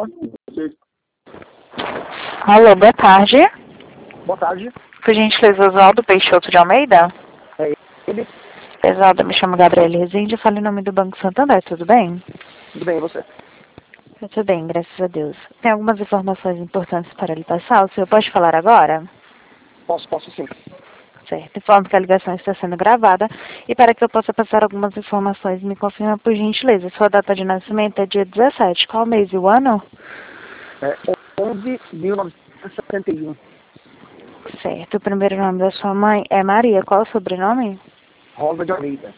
Alô, boa tarde. Boa tarde. Por gentileza, Oswaldo Peixoto de Almeida? É ele? Oswaldo, me chamo Gabriele Rezende, eu falo em nome do Banco Santander, tudo bem? Tudo bem, e você? Tudo bem, graças a Deus. Tem algumas informações importantes para lhe passar, o senhor pode falar agora? Posso sim. Certo, informo que a ligação está sendo gravada e para que eu possa passar algumas informações, me confirma por gentileza. Sua data de nascimento é dia 17, qual mês e o ano? É 11.971. Certo, o primeiro nome da sua mãe é Maria, qual o sobrenome? Rosa de Almeida.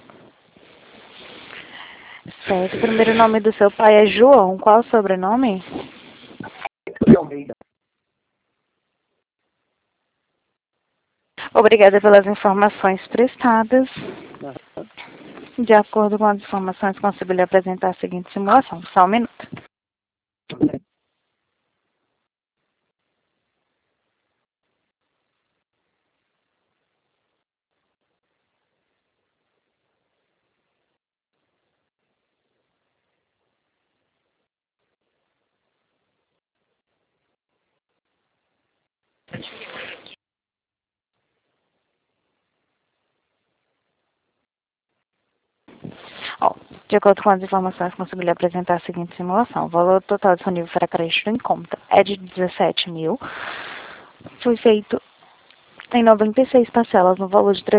Certo, o primeiro nome do seu pai é João, qual o sobrenome? De Almeida. Obrigada pelas informações prestadas. Aham. De acordo com as informações, consigo lhe apresentar a seguinte simulação. Só um minuto. Ó, de acordo com as informações, consigo lhe apresentar a seguinte simulação. O valor total disponível para crédito em conta é de 17 mil. Foi feito em 96 parcelas no valor de R$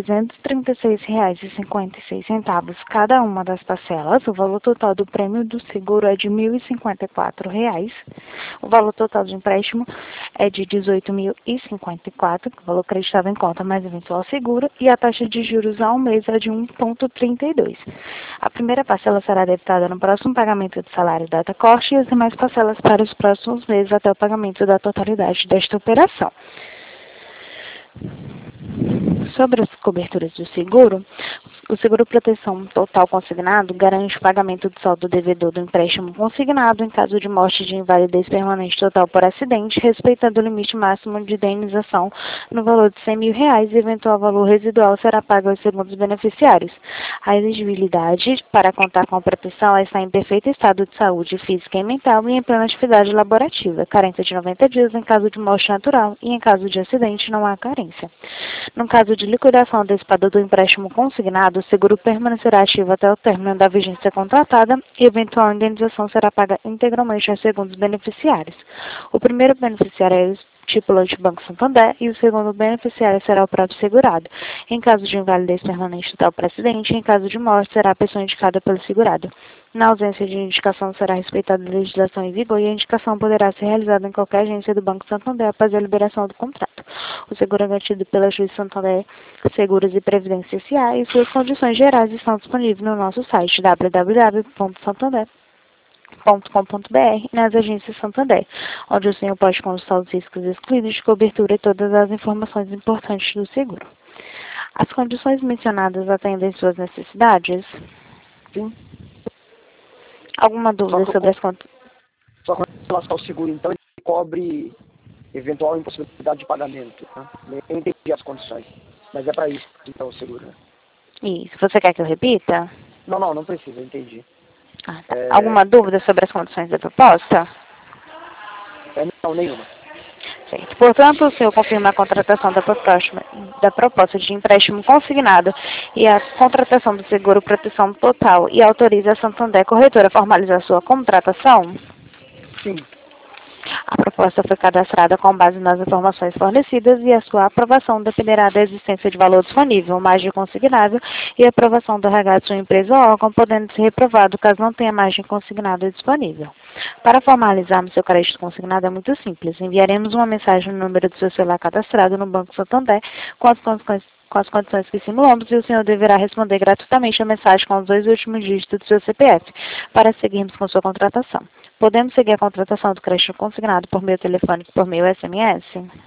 336,56 cada uma das parcelas. O valor total do prêmio do seguro é de R$ 1.054. O valor total do empréstimo é de R$ 18.054, o valor acreditado em conta mais eventual seguro, e a taxa de juros ao mês é de 1,32. A primeira parcela será debitada no próximo pagamento de salário data corte e as demais parcelas para os próximos meses até o pagamento da totalidade desta operação. Sobre as coberturas do seguro, o seguro proteção total consignado garante o pagamento do saldo devedor do empréstimo consignado em caso de morte de invalidez permanente total por acidente, respeitando o limite máximo de indenização no valor de R$ 100 mil e eventual valor residual será pago aos segundos beneficiários. A elegibilidade para contar com a proteção está em perfeito estado de saúde física e mental e em plena atividade laborativa. Carência de 90 dias em caso de morte natural e em caso de acidente não há carência. No caso de liquidação antecipada do empréstimo consignado, o seguro permanecerá ativo até o término da vigência contratada e eventual indenização será paga integralmente aos segundos beneficiários. O primeiro beneficiário é o estipulante Banco Santander e o segundo beneficiário será o próprio segurado. Em caso de invalidez permanente total por acidente, em caso de morte, será a pessoa indicada pelo segurado. Na ausência de indicação, será respeitada a legislação em vigor e a indicação poderá ser realizada em qualquer agência do Banco Santander após a liberação do contrato. O seguro é garantido pela Juiz Santander Seguros e Previdência S.A. e suas condições gerais estão disponíveis no nosso site www.santander.com.br nas agências Santander, onde o senhor pode consultar os riscos excluídos de cobertura e todas as informações importantes do seguro. As condições mencionadas atendem suas necessidades? Sim. Alguma dúvida sobre as condições? Só com relação ao seguro, então, ele cobre eventual impossibilidade de pagamento. Né? Eu entendi as condições. Mas é para isso, então, o seguro. Né? Isso. Você quer que eu repita? Não precisa, eu entendi. Ah, tá. Alguma dúvida sobre as condições da proposta? Não, nenhuma. Certo. Portanto, o senhor confirma a contratação da proposta de empréstimo consignado e a contratação do seguro proteção total e autoriza a Santander Corretora a formalizar sua contratação? Sim. A proposta foi cadastrada com base nas informações fornecidas e a sua aprovação dependerá da existência de valor disponível, margem consignável e aprovação do RH de sua empresa ou órgão, podendo ser reprovado caso não tenha margem consignada disponível. Para formalizarmos seu crédito consignado é muito simples. Enviaremos uma mensagem no número do seu celular cadastrado no Banco Santander com as condições que simulamos e o senhor deverá responder gratuitamente a mensagem com os 2 últimos dígitos do seu CPF para seguirmos com sua contratação. Podemos seguir a contratação do crédito consignado por meio telefônico e por meio SMS?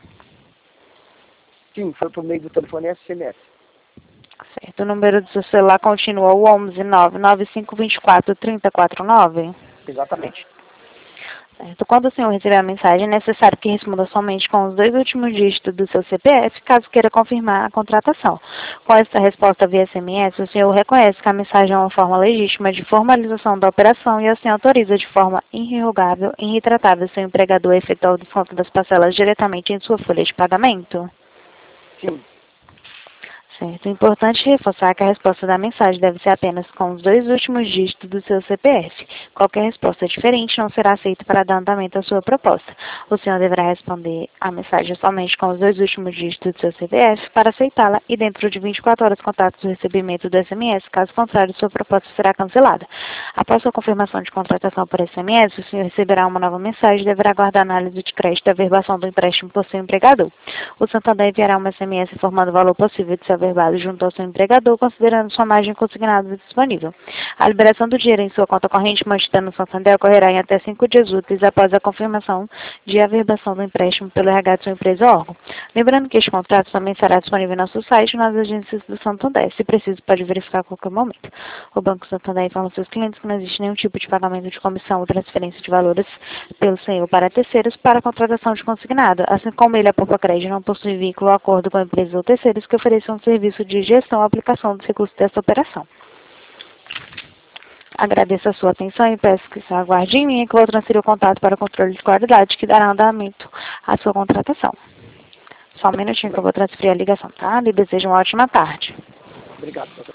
Sim, foi por meio do telefone SMS. Certo. O número do seu celular continua o 11 99524 3049? Exatamente. Certo? Quando o senhor receber a mensagem, é necessário que responda somente com os 2 últimos dígitos do seu CPF, caso queira confirmar a contratação. Com esta resposta via SMS, o senhor reconhece que a mensagem é uma forma legítima de formalização da operação e assim autoriza de forma irrevogável e irretratável seu empregador a efetuar o desconto das parcelas diretamente em sua folha de pagamento? Sim. Certo. É importante reforçar que a resposta da mensagem deve ser apenas com os 2 últimos dígitos do seu CPF. Qualquer resposta diferente não será aceita para dar andamento à sua proposta. O senhor deverá responder a mensagem somente com os 2 últimos dígitos do seu CPF para aceitá-la e dentro de 24 horas contate o recebimento do SMS. Caso contrário, sua proposta será cancelada. Após sua confirmação de contratação por SMS, o senhor receberá uma nova mensagem e deverá aguardar a análise de crédito e averbação do empréstimo por seu empregador. O Santander enviará uma SMS informando o valor possível de ser averbado junto ao seu empregador, considerando sua margem consignada disponível. A liberação do dinheiro em sua conta corrente mantida no Santander ocorrerá em até 5 dias úteis após a confirmação de averbação do empréstimo pelo RH de sua empresa ou órgão. Lembrando que este contrato também será disponível em nosso site e nas agências do Santander. Se preciso, pode verificar a qualquer momento. O Banco Santander informa aos seus clientes que não existe nenhum tipo de pagamento de comissão ou transferência de valores pelo senhor para terceiros para a contratação de consignado, assim como ele, a Popacred, não possui vínculo ou acordo com empresas ou terceiros que ofereçam serviço de gestão ou aplicação dos recursos desta operação. Agradeço a sua atenção e peço que se aguarde em mim que eu vou transferir o contato para o controle de qualidade que dará andamento à sua contratação. Só um minutinho que eu vou transferir a ligação, tá? Lhe desejo uma ótima tarde. Obrigado, doutor.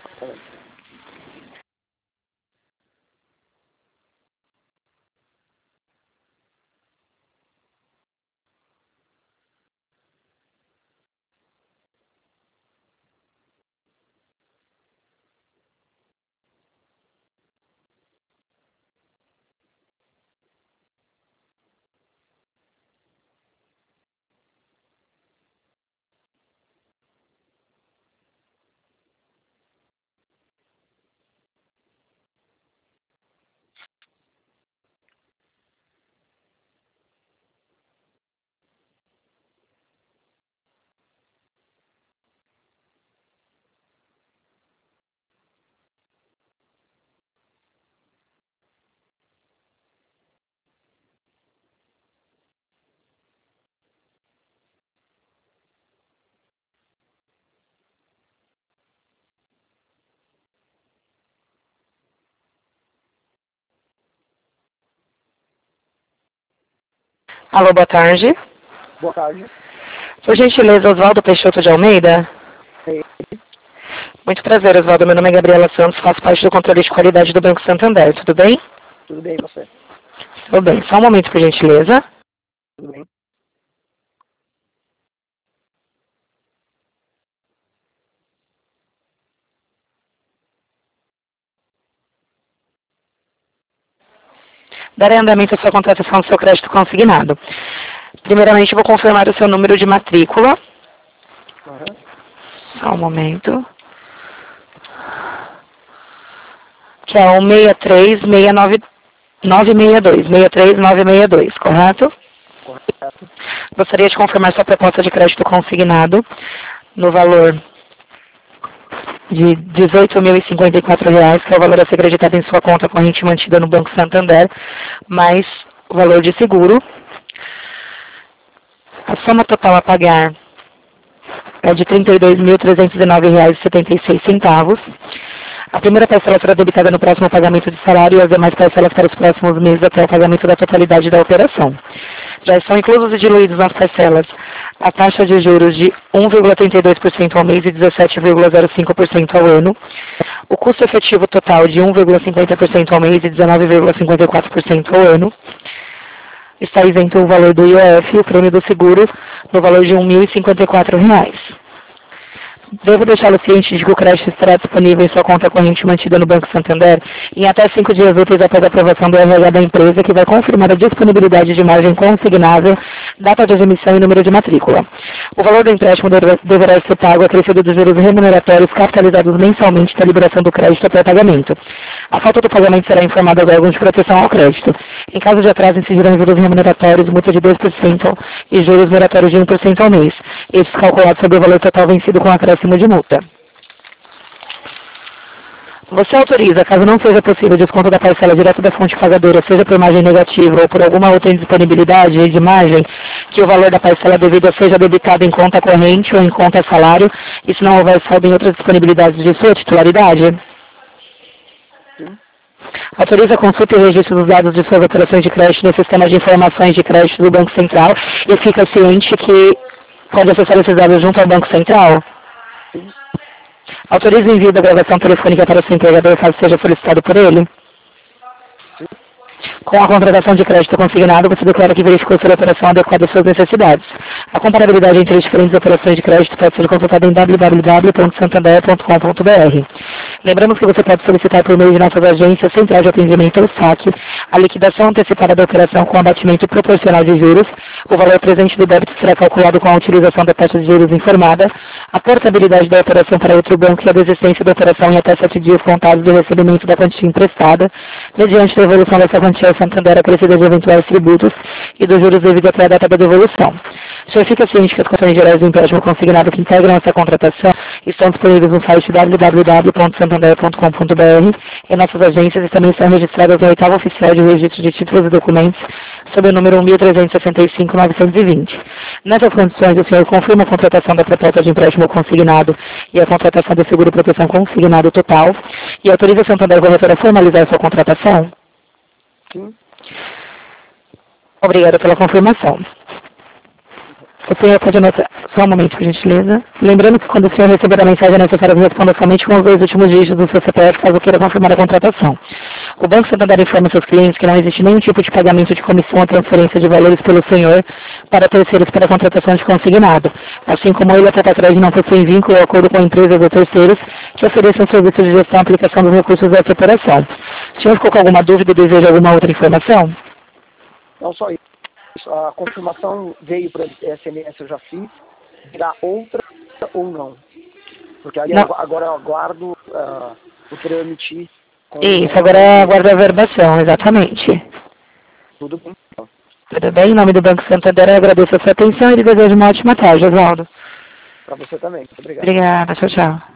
Alô, boa tarde. Boa tarde. Por gentileza, Oswaldo Peixoto de Almeida. Sim. Muito prazer, Oswaldo. Meu nome é Gabriela Santos, faço parte do controle de qualidade do Banco Santander. Tudo bem? Tudo bem, você? Tudo bem. Só um momento, por gentileza. Tudo bem. Darei andamento à sua contratação do seu crédito consignado. Primeiramente, vou confirmar o seu número de matrícula. Uhum. Só um momento. Que é o 63962, correto? Correto. Gostaria de confirmar sua proposta de crédito consignado no valor de R$ 18.054, que é o valor a ser acreditado em sua conta corrente mantida no Banco Santander, mais o valor de seguro. A soma total a pagar é de R$ 32.309,76. A primeira parcela será debitada no próximo pagamento de salário e as demais parcelas para os próximos meses até o pagamento da totalidade da operação. Já estão inclusos e diluídos nas parcelas a taxa de juros de 1,32% ao mês e 17,05% ao ano, o custo efetivo total de 1,50% ao mês e 19,54% ao ano. Está isento o valor do IOF e o prêmio do seguro no valor de R$ 1.054. Devo deixá-lo ciente de que o crédito estará disponível em sua conta corrente mantida no Banco Santander em até 5 dias úteis após a aprovação do RH da empresa, que vai confirmar a disponibilidade de margem consignável, data de emissão e número de matrícula. O valor do empréstimo deverá ser pago acrescido dos juros remuneratórios capitalizados mensalmente da liberação do crédito até pagamento. A falta do pagamento será informada aos órgãos de proteção ao crédito. Em caso de atraso, incidirão juros remuneratórios, multa de 2% e juros moratórios de 1% ao mês. Estes calculados sobre o valor total vencido com acréscimo de multa. Você autoriza, caso não seja possível o desconto da parcela direto da fonte pagadora, seja por margem negativa ou por alguma outra indisponibilidade de margem, que o valor da parcela devida seja debitado em conta corrente ou em conta salário, e se não houver saldo em outras disponibilidades de sua titularidade? Sim. Autoriza a consulta e registro dos dados de suas operações de crédito no sistema de informações de crédito do Banco Central e fica ciente que pode acessar esses dados junto ao Banco Central? Sim. Autoriza o envio da gravação telefônica para o seu empregador caso seja solicitado por ele? Sim. Com a contratação de crédito consignado, você declara que verificou se a operação adequada às suas necessidades. A comparabilidade entre as diferentes operações de crédito pode ser consultada em www.santander.com.br. Lembramos que você pode solicitar por meio de nossas agências Central de Atendimento ou SAC a liquidação antecipada da operação com abatimento proporcional de juros. O valor presente do débito será calculado com a utilização da taxa de juros informada, a portabilidade da operação para outro banco e a desistência da operação em até 7 dias contados do recebimento da quantia emprestada, mediante a devolução dessa quantia ao Santander acrescida de eventuais tributos e dos juros devido até a data da devolução. O senhor fica ciente que as condições gerais do empréstimo consignado que integram essa contratação estão disponíveis no site www.santander.com.br e nossas agências também estão registradas no 8º Oficial de Registro de Títulos e Documentos sob o número 1365-920. Nessas condições, o senhor confirma a contratação da proposta de empréstimo consignado e a contratação de seguro proteção consignado total e autoriza a Santander Corretora a formalizar sua contratação? Sim. Obrigada pela confirmação. O senhor pode anotar só um momento, por gentileza. Lembrando que quando o senhor receber a mensagem é necessário responder somente com os 2 últimos dígitos do seu CPF, caso queira confirmar a contratação. O Banco Santander informa seus clientes que não existe nenhum tipo de pagamento de comissão ou transferência de valores pelo senhor para terceiros para a contratação de consignado, assim como ele até atrás não possui vínculo ou acordo com empresas ou terceiros que ofereçam serviços de gestão e aplicação dos recursos dessa operação. O senhor ficou com alguma dúvida e deseja alguma outra informação? Não só isso. A confirmação veio para SMS, eu já fiz. Virá outra ou não? Porque aí Não. agora eu aguardo o trâmite. Isso, agora aguarda a verbação, exatamente. Tudo bem. Então. Tudo bem? Em nome do Banco Santander, eu agradeço a sua atenção e lhe desejo uma ótima tarde, Oswaldo. Para você também. Muito obrigado. Obrigada, tchau, tchau.